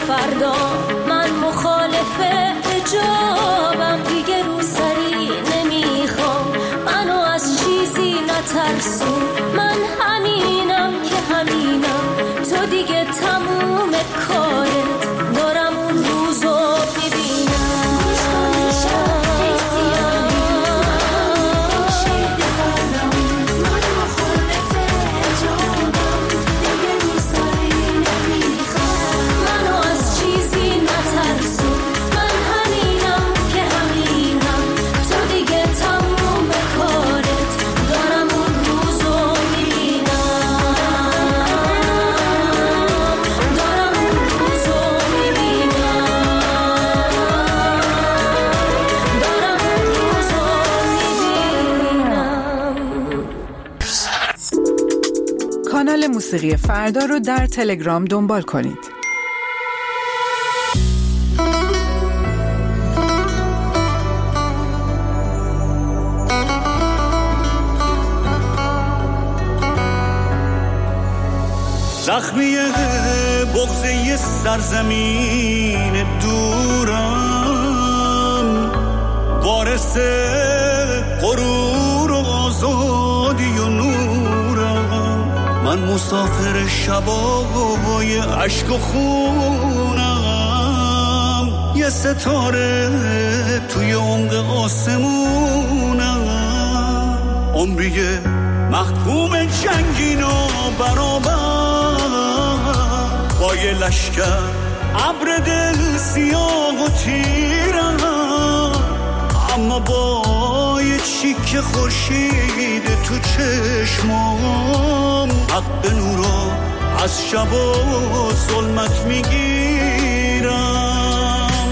فردا من مخالف حجابم، دیگه رو سری نمیخوام منو از چیزی نترسون، من همینم که همینم، تو دیگه تموم کارت، دارم اون روزو میبینم. کانال موسیقی فردا رو در تلگرام دنبال کنید. زخمی بغضه سرزمین دورم، وارث غرور و آزادی و نورم، من مسافر شبای عشق و خونم، یه ستاره توی عمق آسمونم، عمری محکوم جنگین و برابر با یه لشکر ابر دل سیاه و تیرم، اما با یه چیک خورشید تو چشمام، حق نورا از شب و ظلمت میگیرم.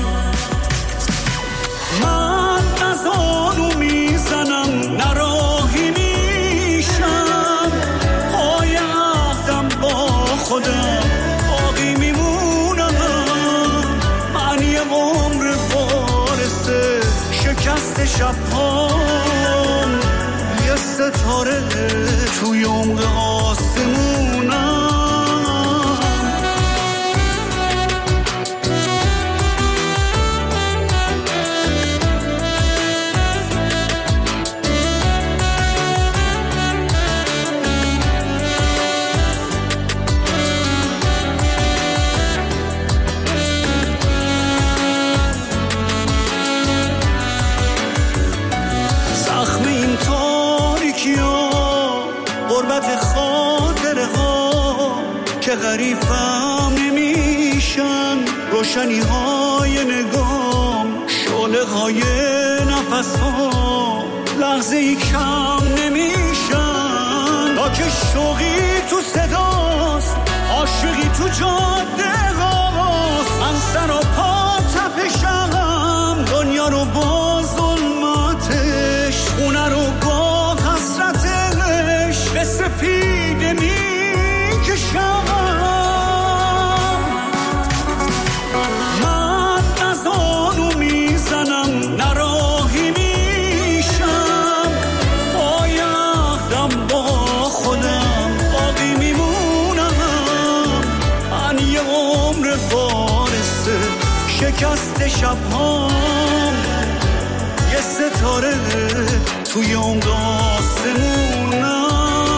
من نزانو میزنم نراهی میشم، پای عهدم با خودم باقی میمونم، من یه عمر وارث شکست شب‌هام، یه ستاره توی عمق آسمونم. که غریبم نمیشن روشنی های نگام، شعله های نفس ها لحظه ای کم نمیشن، تا که شوقی تو صداست، عاشقی تو جاده هاست، من سر و پا تپشم، دنیا رو با ظلمتش، خونه رو با حسرتش، به سپیده میکشم. شکست شب‌هام، یه ستاره توی عمق آسمونم.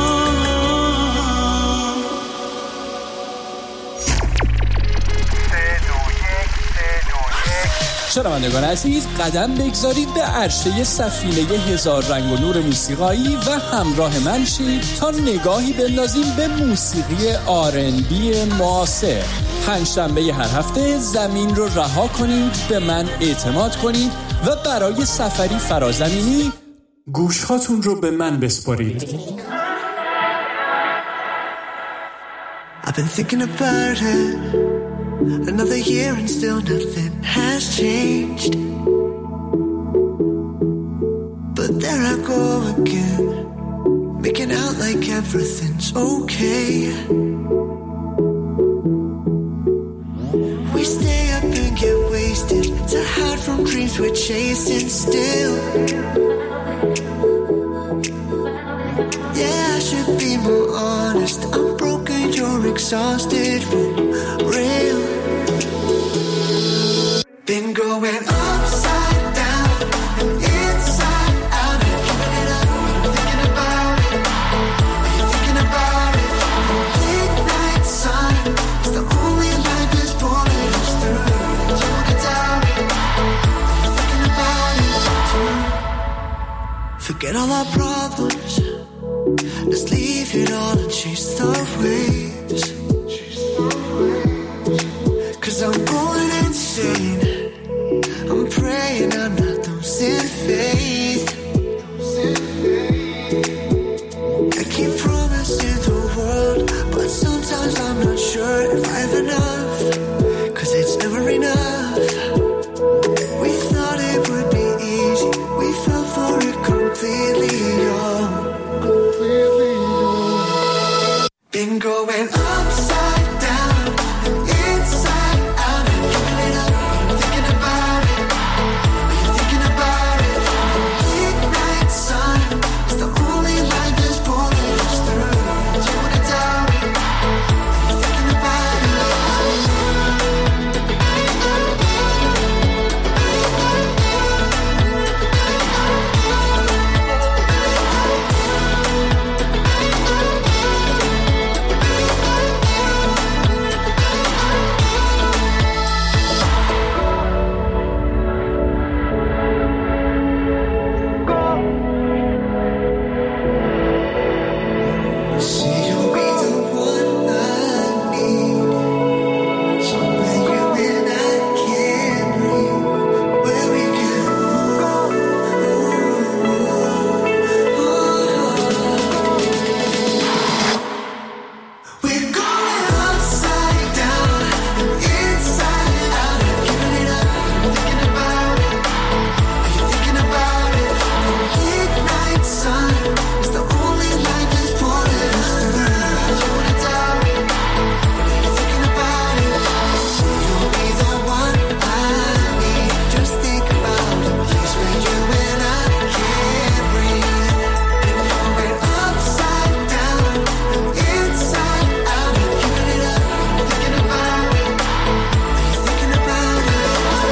شنوندگان عزیز، قدم بگذارید به عرشه سفینه هزار رنگ و نور موسیقایی و همراه من شید تا نگاهی بندازیم به موسیقی R&B معاصر. پنجشنبه هر هفته زمین رو رها کنید، به من اعتماد کنید و برای سفری فرازمینی گوشهاتون رو به من بسپارید. I've been thinking about it, another year and still nothing has changed, but there I go again, making out like everything's okay. We stay up and get wasted to hide from dreams we're chasing still. Yeah, I should be more honest, I'm broken, you're exhausted, for real. going upside down and inside out and giving it up. I'm thinking about it. Are you thinking about it? The midnight sun is the only light that's pulling us through. Do you wanna doubt it? Are you thinking about it too? Forget all our problems. Let's leave it all and chase the waves. 'Cause I'm going insane. I'm praying I'm not losing faith. I keep promising the world, but sometimes I'm not sure if I have enough. 'Cause it's never enough. We thought it would be easy. We fell for it completely, y'all. Been going upside down and inside out and giving it up. I'm thinking about it. Are you thinking about it? The midnight sun is the only light that's pulling us through. Do you wanna doubt it? Are you thinking about it? See you be the one I need. Somewhere you and I can breathe. Where we can go. We're going upside down and inside out and giving it up. I'm thinking about it. Are you thinking about it? The midnight sun is the only light that's pulling us through. Do you wanna doubt it? Are you thinking about it? You'll be the one I need. Just think about the place where you and I can breathe. Been going upside down and inside out and giving it up. I'm thinking about it. Are you thinking about it?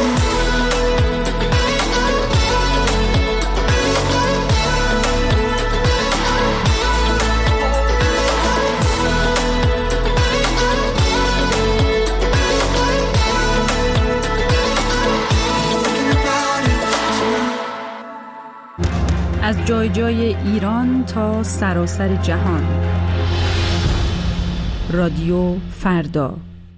از جای جای ایران تا سراسر جهان. رادیو فردا.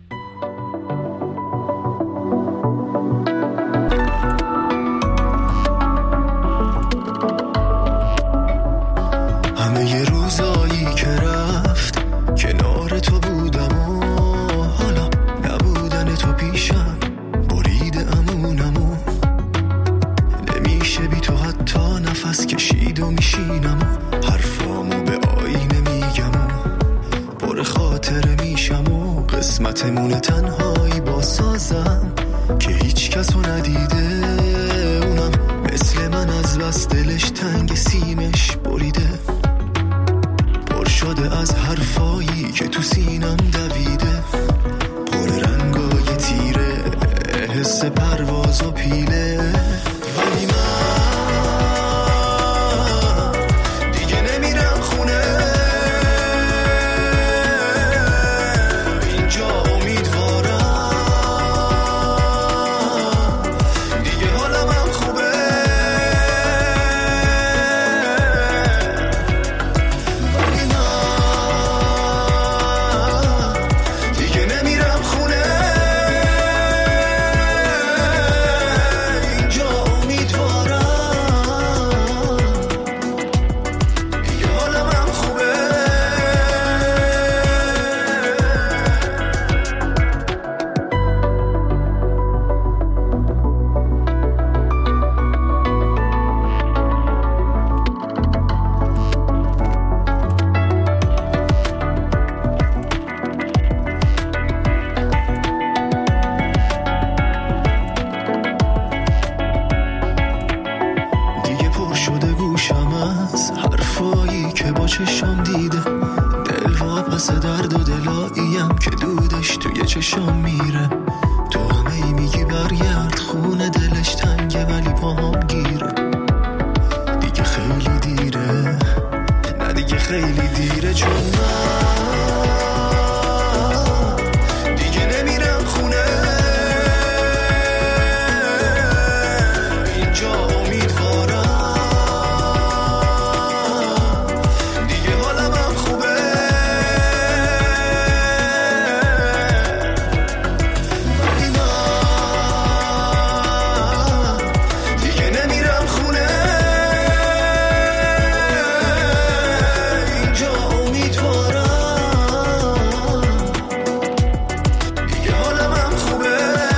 همه ی روزایی که رفت کنار تو بودم و حالا نبودن تو پیشم برید امونمو نمیشه بی تو حتی نفس کشید و میشینم و حرفامو به آینه میگم و پر خاطره میشم و قسمتمون تنهایی با سازم که هیچ کسو ندیده اونم مثل من از بس دلش تنگ سیمش بریده پر شده از حرفایی که تو سینم دویده پر رنگای تیره حس پرواز و پیله ولی من دیگه نمیرم خونه اینجا امیدوارم دیگه حالم هم خوبه ولی من دیگه نمیرم خونه اینجا امیدوارم دیگه حالم هم خوبه دیگه پر شده گوشم از حرفایی که با چشم دیده دل واپس درد و دلاییم که دودش توی چشم میره تو همه میگی برگرد خونه خیلی دیره، چون من دیگه نمیرم خونه، اینجا امیدوارم دیگه حالم هم خوبه، ولی من دیگه نمیرم خونه، اینجا امیدوارم دیگه حالم هم خوبه.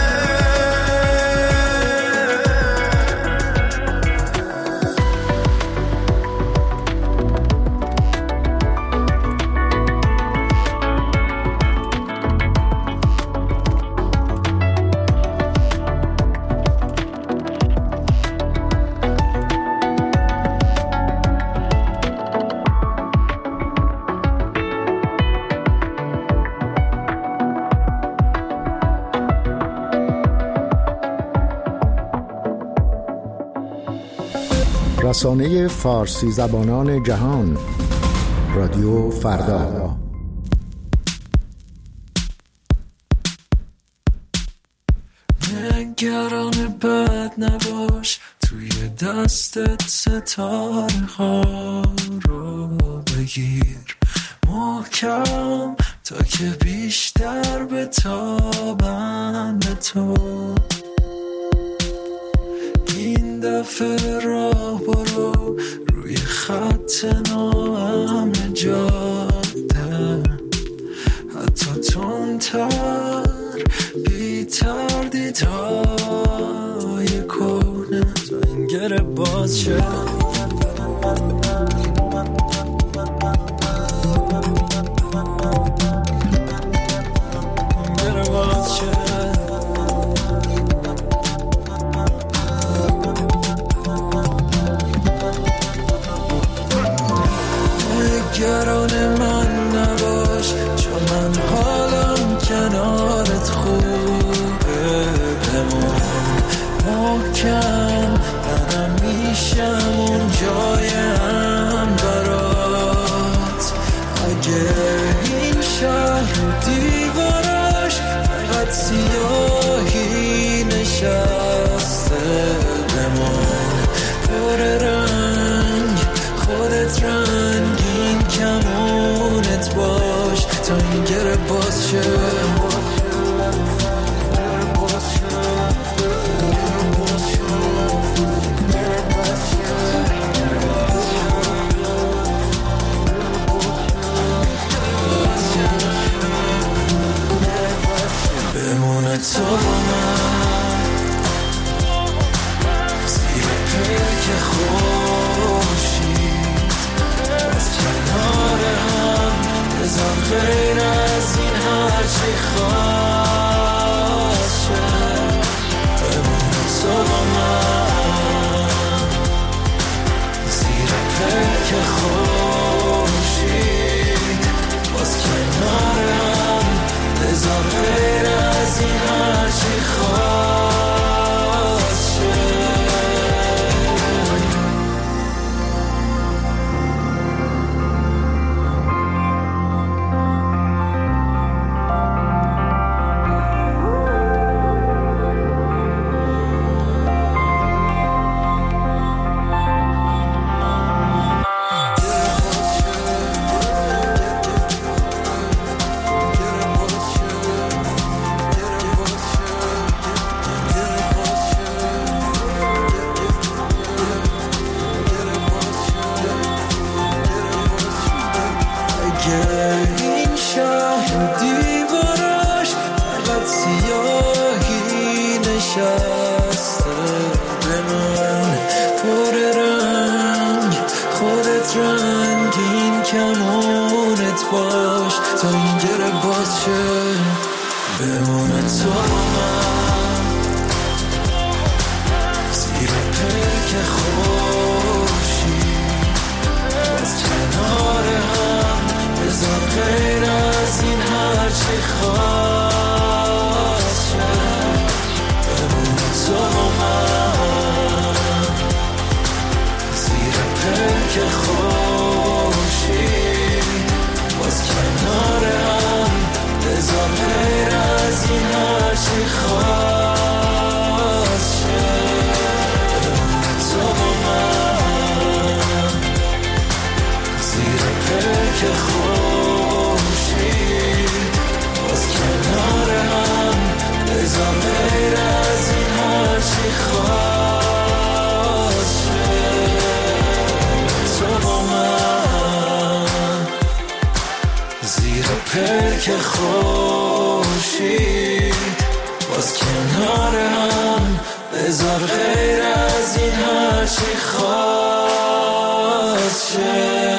رسانه فارسی زبانان جهان، رادیو فردا. نگران بد نباش، توی دستت ستاره ها رو بگیر محکم تا که بیشتر بتابن به تو. این دفعه راه برو روی خط ناامن جاده، حتی تندتر بی تردیدهای کهنه تا این گره باز شه. گره باز شه. نگران من نباش، چون من حالم کنارت خوبه، بمون محکم، منم میشم اون جایم برات. اگه این شهر و دیوارش فقط سیاهی نشسته، بمون پر رنگ، خودت رنگین کمونت باش تا این گره باز شه. بمونه تو با من زیر پیک خورشید، از کنار هم بذار غیر از این هرچی خواست شه. بمونه تو با من زیر پیک خورشید، باز کنار هم بذار غیر از این هرچی خواست شه. این شهر دیوارش فقط سیاهی نشسته، بمون پر رنگ، خودت رنگین کمونت باش تا این گره باز شه. بمونه تو با من زیر پیک خورشید، باز کنار هم بذار غیر از این هرچی خواست شه. بمونه تو با من زیر پیک خورشید، کنار هم، بذار غیر از این هر چی خواست شه.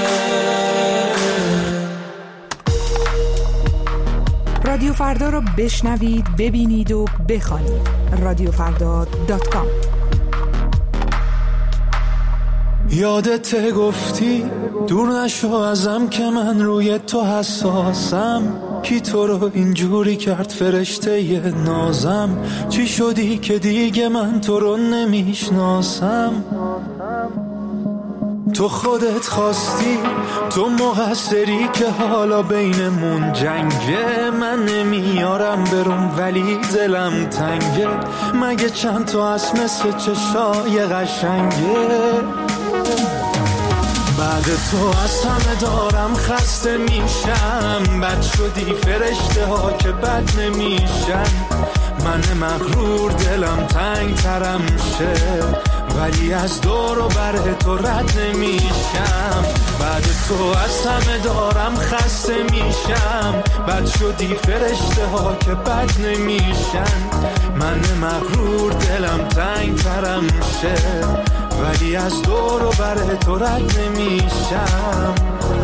رادیو فردا رو بشنوید، ببینید و بخوانید. رادیوفردا.com. یادت گفتی دور نشو ازم که من روی تو حساسم. کی تو رو اینجوری کرد فرشته ی نازم؟ چی شدی که دیگه من تو رو نمیشناسم؟ تو خودت خواستی، تو مقصری که حالا بینمون جنگه. من نمیارم برم ولی دلم تنگه. مگه چند تا از مثل چشای قشنگه؟ بعد تو از همه دارم خسته میشم. بد شدی فرشته ها که بد نمیشن. من مغرور دلم تنگ ترم شه، ولی از دور و بر تو رد نمیشم. بعد تو از همه دارم خسته میشم. بد شدی فرشته ها که بد نمیشن. من مغرور دلم تنگ ترم شه، ولی از دور و بر تو رد نمیشم.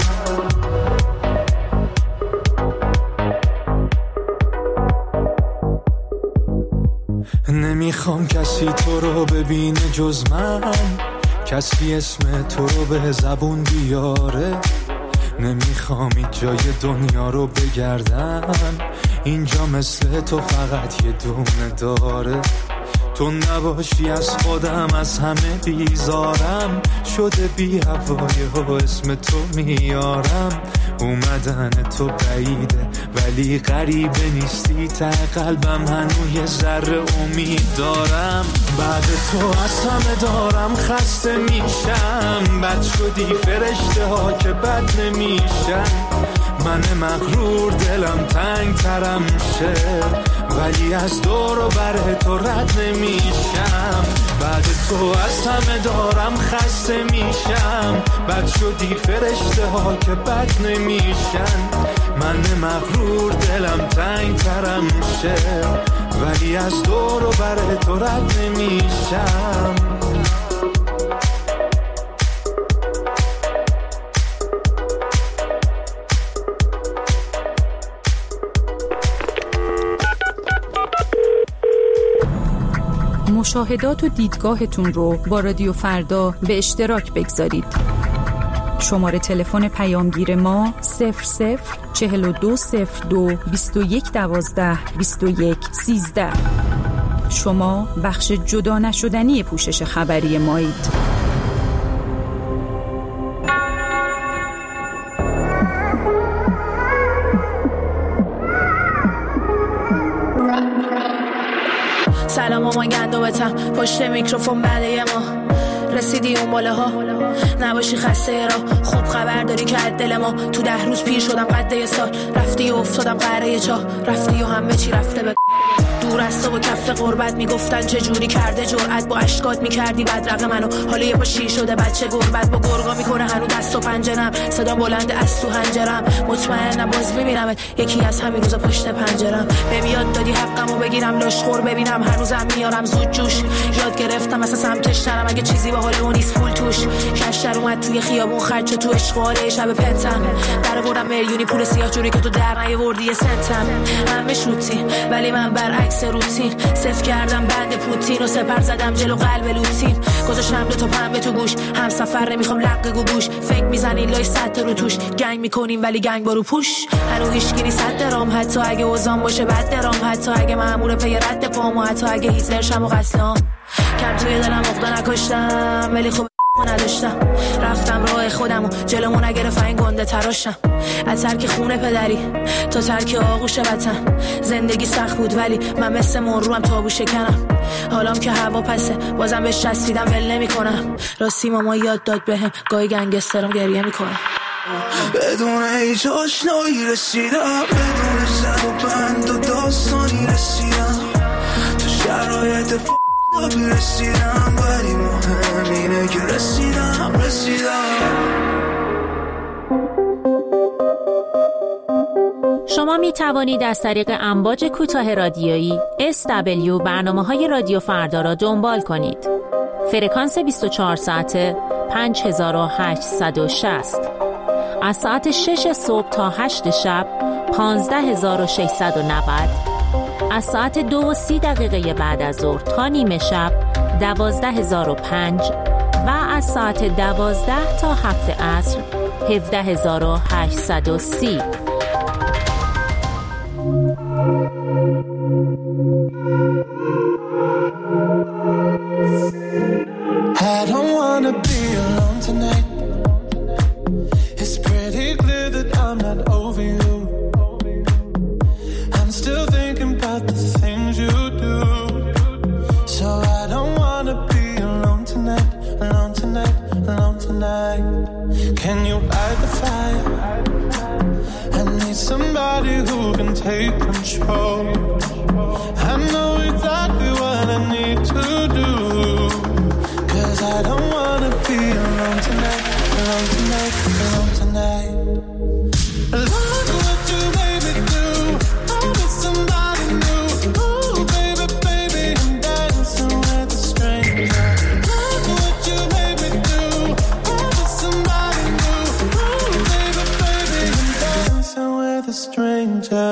نمیخوام کسی تو رو ببینه جز من، کسی اسم تو رو به زبون بیاره. نمیخوام این جای دنیا رو بگردم، اینجا مثل تو فقط یه دونه داره. تو نباشی از خودم از همه بیزارم. شده بی هوای و اسم تو میارم. اومدن تو بعیده ولی غریبه نیستی. ته قلبم هنوز یه ذره امید دارم. بعد تو از همه دارم خسته میشم. بد شدی فرشته ها که بد نمیشن. من مغرور دلم تنگ ترم شه، ولی از دور و بر تو رد نمیشم. بعد تو از همه دارم خسته میشم. بد شدی فرشته ها که بد نمیشن. من مغرور دلم تنگ ترم شه، ولی از دور و بر تو رد نمیشم. مشاهدات و دیدگاهتون رو با رادیو فردا به اشتراک بگذارید. شماره تلفن پیامگیر ما 004202 2112 2113. شما بخش جدا نشدنی پوشش خبری مایید. سلام مامان گندوبتم پشت میکروفون بعده ما رسیدی اون باله ها نباشی خسته را خوب خبر داری که از دل ما تو 10 روز پیر شدم قد یه سال رفتی و افتادم قهره چاه رفتی و همه چی رفته به دور از تو با کف غربت میگفتن چه جوری کرده جرأت با اشکات میکردی بدرقه منو حالا یه پا شیر شده بچه گربت با گرگا میکنه هنو دست و پنجرم صدا بلند از تو هنجرم مطمئنم باز میبینم یکی از همین روزا پشت پنجرم بهم یاد دادی حقمو بگیرم لاشخور ببینم هنوزم میارم زود جوش یاد گرفتم اصلا سمتش نرم اگه چیزی به حال اون نیست پول توش کشتر اومد توی خیابون خرج تو اشغال شب پنتم در بردم میلیونی پول سیاه جوری که تو در نیاوردی یه سنتم همه شوتی ولی من برعکس روتین صفر کردم بند پوتین و سپر زدم جلو قلب لوتین گذاشتم دو تا پنبه تو گوش هم سفر نمیخوام لق گوش فکر میزنین لای صد رو توش گنگ میکنیم ولی گنگ برو پوش هنو هیچکی نیست صد درام حتی اگه وزان باشه بد درام حتی اگه مأمور پی رد پامو حتی اگه هیتلر شم و قسلام کم توی دلم عقده نکشتم ولی خوب نداشتم رفتم راه خودم و جلومو نگرفت این گنده تراشم از ترک خونه پدری تا ترک آغوش وطن زندگی سخت بود ولی من مثل مرروم تابو شکنم حالام که هوا پسه بازم بهش چسبیدم ول نمی‌کنم راستی ماما یاد داد بهم گاهی گنگسترم گریه میکنم بدون هیچ آشنایی رسیدم بدون زد و بند و داستانی رسیدم تو شرایط رسیدم ولی مهم اینه که رسیدم شما شما می توانید از طریق امواج کوتاه رادیویی SW برنامه‌های رادیو فردا را دنبال کنید. فرکانس 24 ساعته 5860. از ساعت 6 صبح تا 8 شب 15690. از ساعت 2:30 بعد از ظهر تا نیمه شب 12005 و از ساعت 12 تا 7 عصر 17830. I don't wanna be alone tonight. It's pretty clear that I'm not over you. I'm still thinking about the things you do. So I don't wanna be alone tonight, alone tonight, alone tonight. Can you light the fire? I need somebody who can take control. I know exactly what I need to do. I don't wanna be alone tonight, alone tonight, alone tonight. Look what you made me do. I'm with somebody new. Ooh, baby, baby, I'm dancing with a stranger. Look what you made me do. I'm with somebody new. Ooh, baby, baby, I'm dancing with a stranger.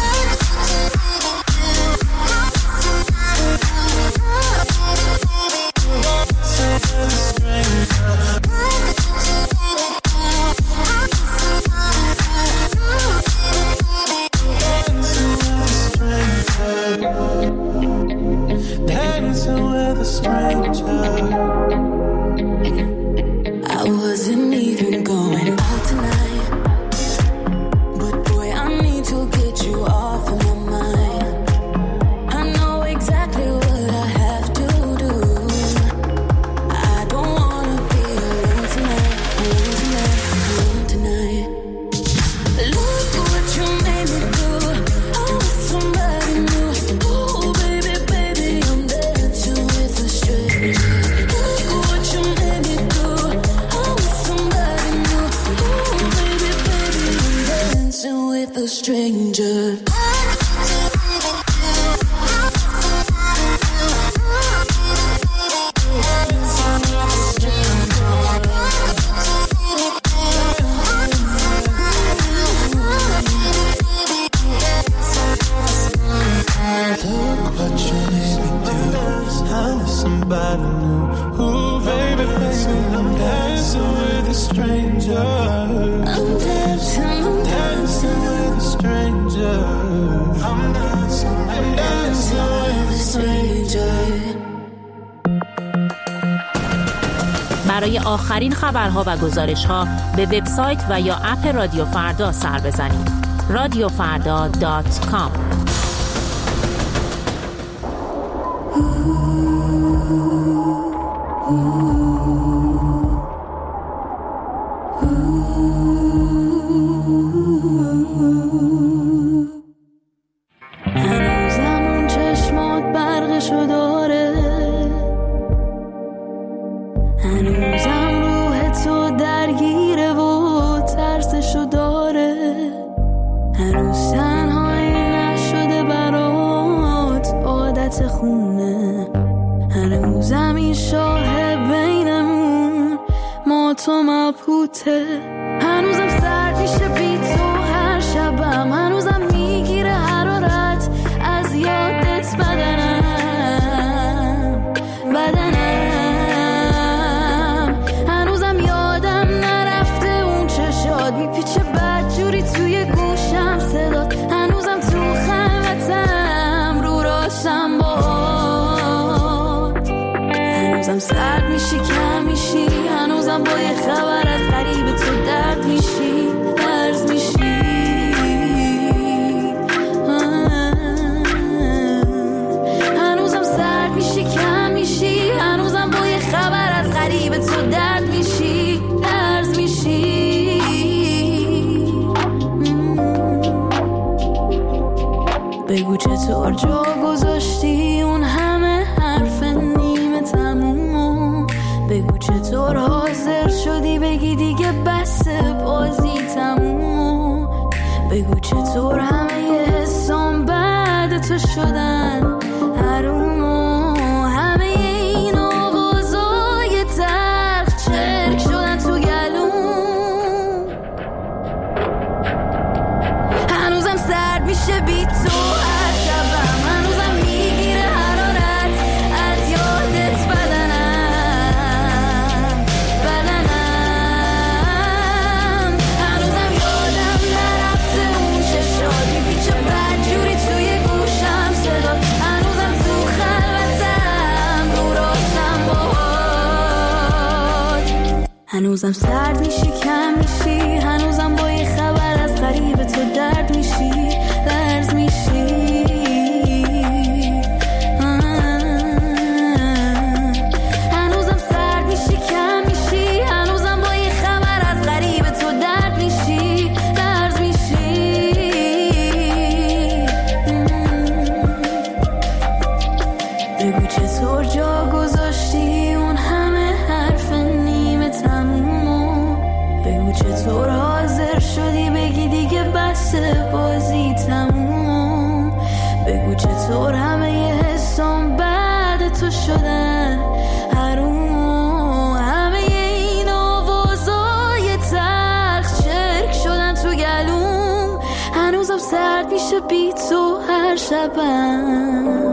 I wasn't even going out tonight, but boy, I need to get you off of my mind. I know exactly what I have to do. I don't wanna be alone tonight, alone tonight, alone tonight. Look what you made me do. I was somebody new. Oh baby, baby, I'm dancing with a stranger. With a stranger. Somebody new. Ooh, baby, baby, I'm dancing with a stranger. I'm dancing with a stranger. I'm dancing with a stranger. برای آخرین خبرها و گزارش‌ها به وبسایت و یا اپ رادیو فردا سر بزنید. radiofarda.com. هنوزم اون چشمات برقشو داره، هنوزم روح تو درگیره و ترسشو داره، هنوز تنهایی نشده برات عادت خونه، هنوزم این شاه بینمون ما تو مبهوته، هنوزم سرد میشه بی تو هر شبم، هنوزم میگیره حرارت از یادت بدنم، هنوزم یادم نرفته اون چشات میپیچه بدجوری توی گوشم صدات، هنوزم تو خلوتم رو راشم باد، هنوزم سرد میشی کم میشی، هنوزم با یه خبر از قریب تو درد میشی درز میشی، هنوزم سرد میشی کم میشی، هنوزم با یه خبر از قریب تو درد میشی درز میشی. بگو چطور جا گذاشتی اون همه حرف نیمه تمومو، بگو چطور حاضر شدی بگی دیگه بس بازی تمومو، بگو چطور همه هنوزم سرد میشی کم میشی، هنوزم با یه خبر از غریب تو درد میشی، لرز میشی. هنوزم سرد میشی کم میشی، هنوزم با یه خبر از غریب تو درد میشی، لرز میشی. بگو چطور جا گذاشتی اون همه حرف نیمه تمومو، بگو چطور حاضر شدی بگی دیگه بس بازی تمومو، بگو چطور همه یه حسام بعد تو شدن حرومو، همه این آوازای تلخ چرک شدن تو گلوم. هنوزم سرد میشه بی تو هر شبم.